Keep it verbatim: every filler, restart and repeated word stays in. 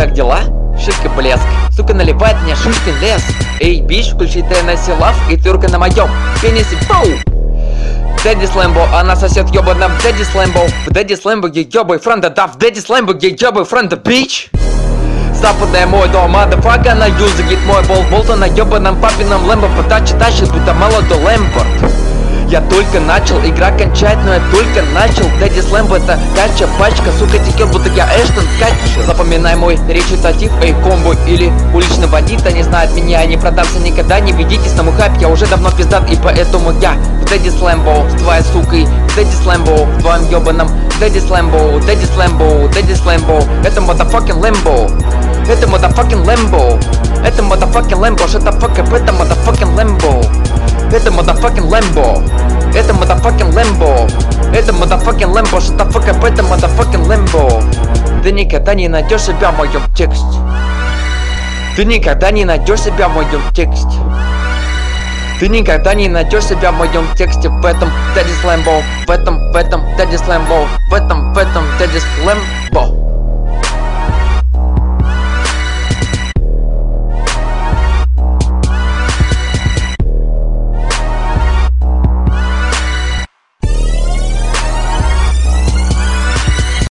как дела? Шишка блеск, сука наливает мне шишкин лес. Эй, бич, включи Теннесси Лав и тырка на моем пенисе, пау! Дэдди Слэмбо, она сосед ёбана в Дэдди Слэмбо. В Дэдди Слэмбо ей ёбай френда, да в Дэдди Слэмбо ей ёбай френда, бич. Западная мой дом, мадафака, она юзает мой бол. Болта на ёбаном папином Лэмбо, подачи тащит, будто молодой Лэмборд. Я только начал, игра кончать, но я только начал. Дэдди Слэмбо это кача, пачка, сука текил, будто я Эштон Катчер. Запоминай мой речитатив, эй, комбо или уличный водитель не знает меня, не продаться никогда, не ведитесь на мой хайп, я уже давно пиздат, и поэтому я в Дэдди Слэмбо с твоей сукой, в Дэдди Слэмбо в твоем ёбаном Дэдди Слэмбо, Дэдди Слэмбо, Дэдди Слэмбо, это motherfucking Лэмбо, это motherfucking Лэмбо, это motherfucking Лэмбо, shut the fuck up, это motherfucking Лэмбо. Это motherfucking Lambo, это motherfucking Lambo, это motherfucking Lambo, shut the fuck up, это motherfucking Lambo. Ты никогда не найдешь себя в моем тексте. Ты никогда не найдешь себя в моем тексте. Ты никогда не найдешь себя в моем тексте. В этом Дэдди Слэмбо, в этом, в этом Дэдди Слэмбо, в этом, в этом Дэдди Слэмбо.